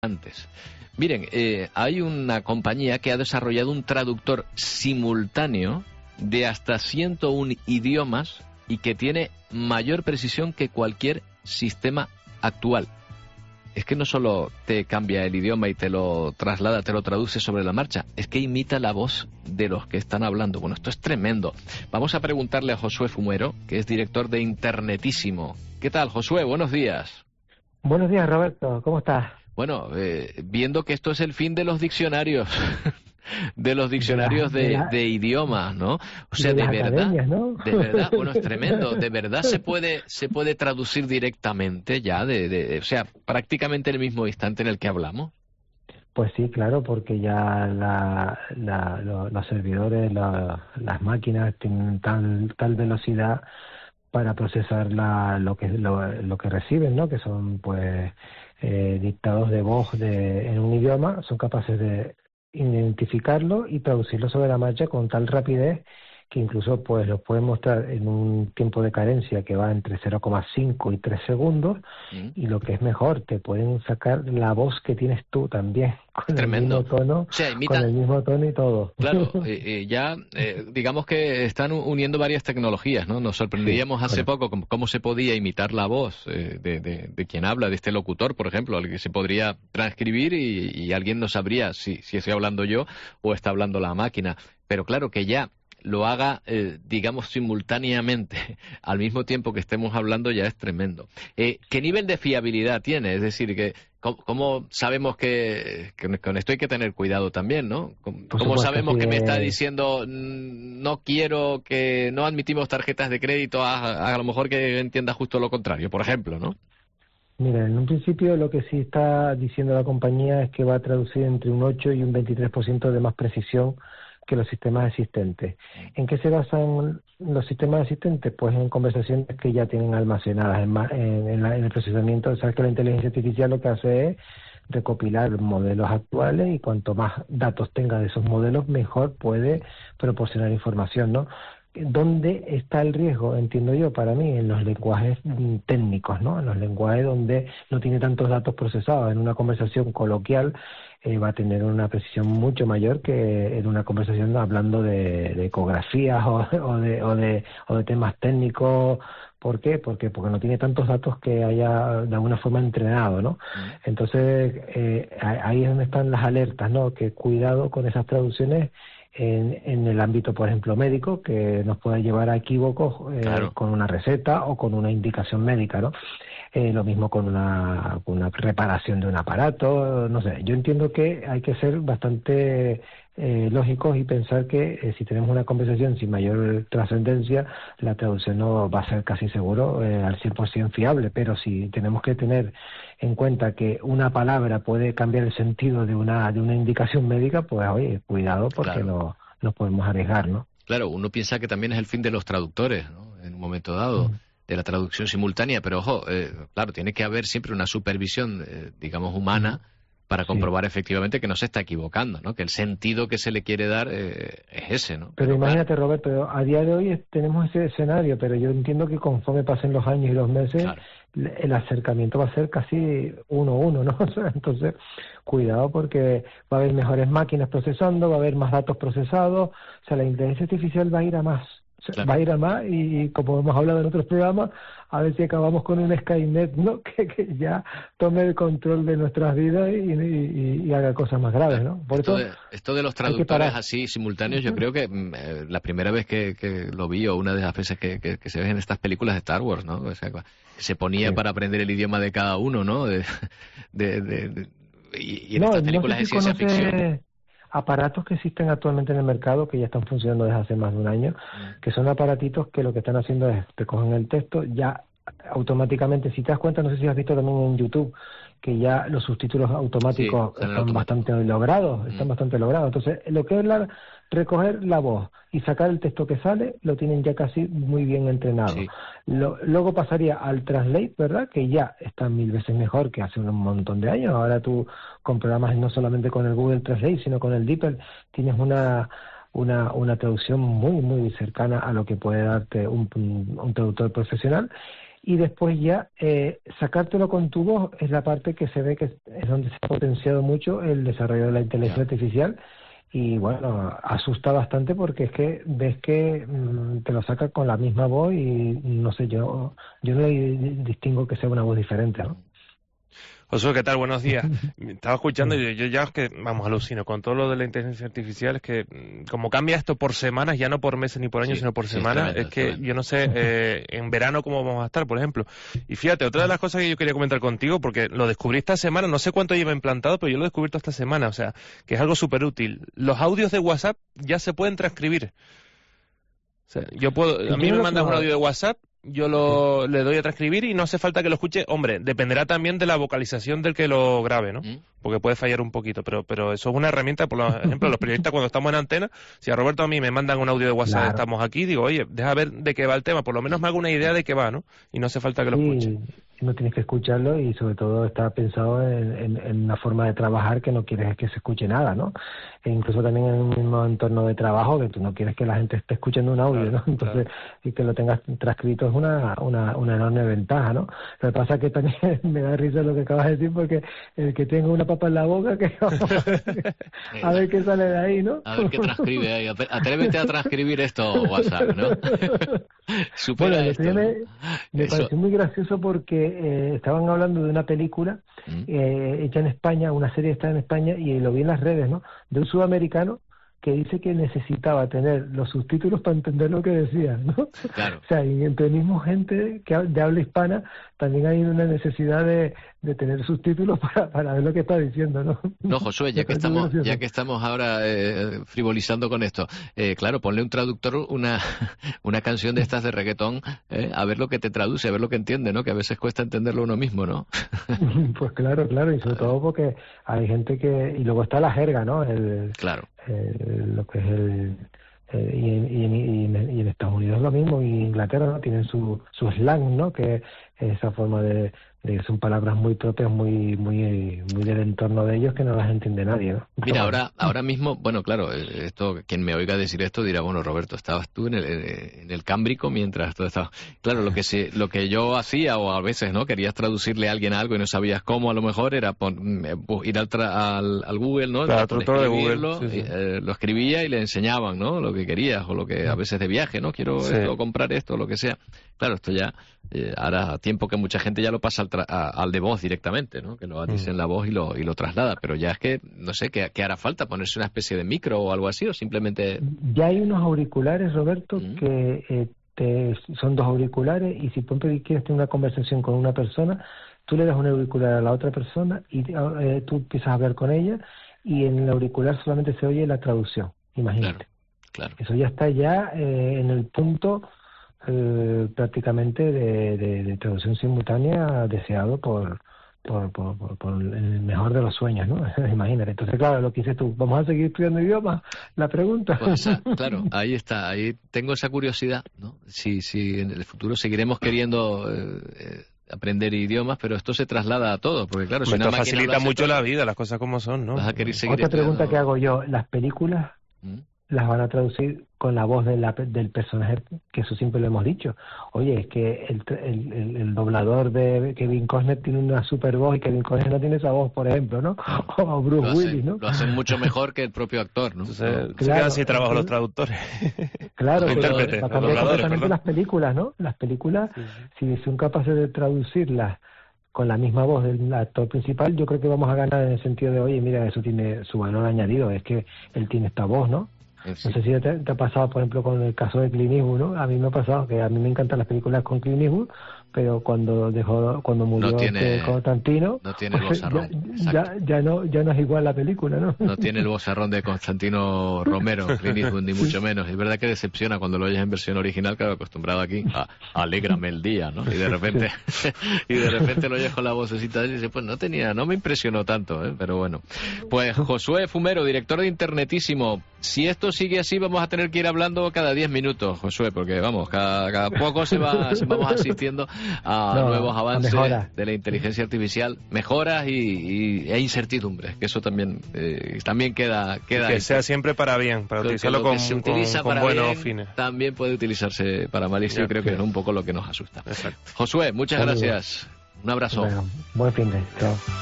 antes. Miren, hay una compañía que ha desarrollado un traductor simultáneo de hasta 101 idiomas y que tiene mayor precisión que cualquier sistema actual. Es que no solo te cambia el idioma y te lo traslada, te lo traduce sobre la marcha, es que imita la voz de los que están hablando. Bueno, esto es tremendo. Vamos a preguntarle a Josué Fumero, que es director de Internetísimo. ¿Qué tal, Josué? Buenos días. Buenos días, Roberto. ¿Cómo estás? Bueno, viendo que esto es el fin de los diccionarios, de los diccionarios de idiomas, ¿no? O sea, de verdad, ¿no? De verdad, bueno, es tremendo. De verdad se puede traducir directamente ya, o sea, prácticamente en el mismo instante en el que hablamos. Pues sí, claro, porque ya los servidores, las máquinas tienen tal velocidad para procesar lo que reciben, ¿no? Que son, pues, dictados de voz en un idioma, son capaces de identificarlo y traducirlo sobre la marcha con tal rapidez que incluso pues los pueden mostrar en un tiempo de cadencia que va entre 0,5 y 3 segundos y lo que es mejor, te pueden sacar la voz que tienes tú también con Tremendo. el mismo tono, O sea, con el mismo tono y todo. Claro, digamos que están uniendo varias tecnologías, ¿no? Nos sorprendíamos hace poco cómo se podía imitar la voz de quien habla, de este locutor, por ejemplo, al que se podría transcribir y alguien no sabría si estoy hablando yo o está hablando la máquina. Pero claro, que ya lo haga, digamos, simultáneamente, al mismo tiempo que estemos hablando, ya es tremendo. ¿Qué nivel de fiabilidad tiene? Es decir, ¿cómo sabemos que con esto hay que tener cuidado también, ¿no? ¿Cómo sabemos que me está diciendo no quiero que no admitimos tarjetas de crédito a lo mejor que entienda justo lo contrario, por ejemplo, ¿no? Mira, en un principio lo que sí está diciendo la compañía es que va a traducir entre un 8 y un 23% de más precisión que los sistemas existentes. ¿En qué se basan los sistemas existentes? Pues en conversaciones que ya tienen almacenadas en el procesamiento. Sabes que la inteligencia artificial lo que hace es recopilar modelos actuales y cuanto más datos tenga de esos modelos, mejor puede proporcionar información, ¿no? ¿Dónde está el riesgo? Entiendo yo, para mí, en los lenguajes técnicos, ¿no? En los lenguajes donde no tiene tantos datos procesados. En una conversación coloquial va a tener una precisión mucho mayor que en una conversación hablando de ecografías o de temas técnicos. ¿Por qué? Porque no tiene tantos datos que haya de alguna forma entrenado, ¿no? Entonces, ahí es donde están las alertas, ¿no? Que cuidado con esas traducciones en el ámbito, por ejemplo, médico, que nos puede llevar a equívocos con una receta o con una indicación médica, ¿no? Lo mismo con una reparación de un aparato, no sé. Yo entiendo que hay que ser bastante lógicos y pensar que si tenemos una conversación sin mayor trascendencia, la traducción no va a ser casi seguro al 100% fiable, pero si tenemos que tener en cuenta que una palabra puede cambiar el sentido de una indicación médica, pues oye, cuidado porque nos podemos arriesgar, ¿no? Claro, uno piensa que también es el fin de los traductores, ¿no? En un momento dado, de la traducción simultánea, pero ojo, claro, tiene que haber siempre una supervisión, digamos, humana, para comprobar efectivamente que no se está equivocando, ¿no? Que el sentido que se le quiere dar es ese, ¿no? Pero imagínate, Roberto, a día de hoy tenemos ese escenario, pero yo entiendo que conforme pasen los años y los meses, el acercamiento va a ser casi 1-1, ¿no? Entonces, cuidado porque va a haber mejores máquinas procesando, va a haber más datos procesados, o sea, la inteligencia artificial va a ir a más. Va a ir a más y como hemos hablado en otros programas, a ver si acabamos con un Skynet, ¿no? Que ya tome el control de nuestras vidas y haga cosas más graves, ¿no? Por esto de los traductores así simultáneos, yo creo que la primera vez que lo vi, o una de las veces que se ven en estas películas de Star Wars, ¿no? O sea, se ponía para aprender el idioma de cada uno, ¿no? Y en estas películas de ciencia ficción. Aparatos que existen actualmente en el mercado, que ya están funcionando desde hace más de un año, que son aparatitos que lo que están haciendo es, te cogen el texto, ya automáticamente, si te das cuenta, no sé si has visto también en YouTube, que ya los subtítulos automáticos están bastante logrados, Entonces, lo que es recoger la voz y sacar el texto que sale, lo tienen ya casi muy bien entrenado. Luego pasaría al Translate, ¿verdad? Que ya está 1000 veces mejor que hace un montón de años. Ahora tú con programas no solamente con el Google Translate, sino con el DeepL, tienes una traducción muy, muy cercana a lo que puede darte un traductor profesional. y después ya sacártelo con tu voz es la parte que se ve que es donde se ha potenciado mucho el desarrollo de la inteligencia artificial. Y bueno, asusta bastante porque es que ves que te lo saca con la misma voz y no sé, yo no distingo que sea una voz diferente, ¿no? Josué, ¿qué tal? Buenos días. Estaba escuchando y yo ya es que, vamos, alucino con todo lo de la inteligencia artificial, es que como cambia esto por semanas, ya no por meses ni por años, sino por semanas, es que yo no sé en verano cómo vamos a estar, por ejemplo. Y fíjate, otra de las cosas que yo quería comentar contigo, porque lo descubrí esta semana, no sé cuánto lleva implantado, pero yo lo he descubierto esta semana, o sea, que es algo súper útil. Los audios de WhatsApp ya se pueden transcribir. O sea, yo puedo, a mí me mandas un audio de WhatsApp, yo le doy a transcribir y no hace falta que lo escuche. Hombre, dependerá también de la vocalización del que lo grabe, ¿no? Porque puede fallar un poquito, pero eso es una herramienta. Por ejemplo, los periodistas cuando estamos en antena, si a Roberto a mí me mandan un audio de WhatsApp, estamos aquí, digo, oye, deja ver de qué va el tema, por lo menos me hago una idea de qué va, ¿no? Y no hace falta que lo escuche. No tienes que escucharlo y sobre todo está pensado en una forma de trabajar que no quieres que se escuche nada, ¿no? E incluso también en un mismo entorno de trabajo que tú no quieres que la gente esté escuchando un audio, ¿no? Entonces, y que lo tengas transcrito es una enorme ventaja, ¿no? Lo que pasa es que también me da risa lo que acabas de decir porque el que tenga una papa en la boca, que a ver qué sale de ahí, ¿no? A ver qué transcribe ahí. Atrévete a transcribir esto, WhatsApp, ¿no? Bueno, me pareció muy gracioso porque estaban hablando de una película hecha en España, una serie está en España, y lo vi en las redes, ¿no? De un sudamericano que dice que necesitaba tener los subtítulos para entender lo que decía, ¿no? Claro. O sea, y entre mismo gente de habla hispana también hay una necesidad de tener subtítulos para ver lo que está diciendo, ¿no? No, Josué, ya que estamos ahora frivolizando con esto, claro, ponle un traductor una canción de estas de reggaetón, a ver lo que te traduce, a ver lo que entiende, ¿no? Que a veces cuesta entenderlo uno mismo, ¿no? Pues claro, y sobre todo porque hay gente y luego está la jerga, ¿no? Claro. Lo que es y en Estados Unidos lo mismo, y en Inglaterra, ¿no? Tienen su slang, ¿no? Que es esa forma de son palabras muy propias, muy del entorno de ellos, que no las entiende nadie, ¿no? Mira, ahora mismo, bueno, claro, esto, quien me oiga decir esto dirá, bueno, Roberto, estabas tú en el Cámbrico mientras todo estaba... Claro, lo que yo hacía, o a veces, ¿no? Querías traducirle a alguien algo y no sabías cómo, a lo mejor era ir al Google, ¿no? Claro, traductor de Google. Sí. Lo escribía y le enseñaban, ¿no? Lo que querías, o lo que a veces de viaje, ¿no? Quiero esto, comprar esto, lo que sea. Claro, esto ya hará tiempo que mucha gente ya lo pasa al de voz directamente, ¿no? Que lo dice en la voz y lo traslada, pero ya es que, no sé, ¿qué hará falta? ¿Ponerse una especie de micro o algo así, o simplemente...? Ya hay unos auriculares, Roberto, que son dos auriculares, y si por ejemplo quieres tener una conversación con una persona, tú le das un auricular a la otra persona y tú empiezas a hablar con ella, y en el auricular solamente se oye la traducción, imagínate. Claro. Eso ya está en el punto... prácticamente de traducción simultánea deseado por el mejor de los sueños, ¿no? Imagínate. Entonces, claro, lo que dices tú, ¿vamos a seguir estudiando idiomas? La pregunta. Pues claro, ahí está, ahí tengo esa curiosidad, ¿no? Si en el futuro seguiremos queriendo aprender idiomas, pero esto se traslada a todo, porque claro, si esto facilita mucho la vida, las cosas como son, ¿no? Vas a querer seguir Otra pregunta que hago yo, ¿las películas las van a traducir con la voz del personaje? Que eso siempre lo hemos dicho. Oye, es que el doblador de Kevin Costner tiene una super voz y Kevin Costner no tiene esa voz, por ejemplo, ¿no? O Bruce Willis, ¿no? Lo hacen mucho mejor que el propio actor, ¿no? Entonces, se quedan sin trabajo los traductores. Claro, pero va a cambiar completamente las películas, ¿no? Las películas, si son capaces de traducirlas con la misma voz del actor principal, yo creo que vamos a ganar en el sentido de, oye, mira, eso tiene su valor añadido, es que él tiene esta voz, ¿no? Sí. No sé si te ha pasado, por ejemplo, con el caso de Clint Eastwood, ¿no? A mí me ha pasado que a mí me encantan las películas con Clint Eastwood, pero cuando murió Constantino, no tiene el vozarrón. Ya no es igual la película, ¿no? No tiene el vozarrón de Constantino Romero, Clint Eastwood, ni mucho menos. Es verdad que decepciona cuando lo oyes en versión original, claro, acostumbrado aquí a alégrame el día, ¿no? Y de repente lo oyes con la vocecita de él y dices, pues no me impresionó tanto, ¿eh? Pero bueno. Pues Josué Fumero, director de Internetísimo. Si esto sigue así, vamos a tener que ir hablando cada 10 minutos, Josué, porque vamos, cada poco vamos asistiendo a nuevos avances de la inteligencia artificial, mejoras e incertidumbres, que eso también queda que sea siempre para bien, para utilizarlo con buenos fines. También puede utilizarse para mal, y yo creo que es un poco lo que nos asusta. Exacto. Josué, muchas gracias. Un abrazo. Bueno, buen fin de. Chao.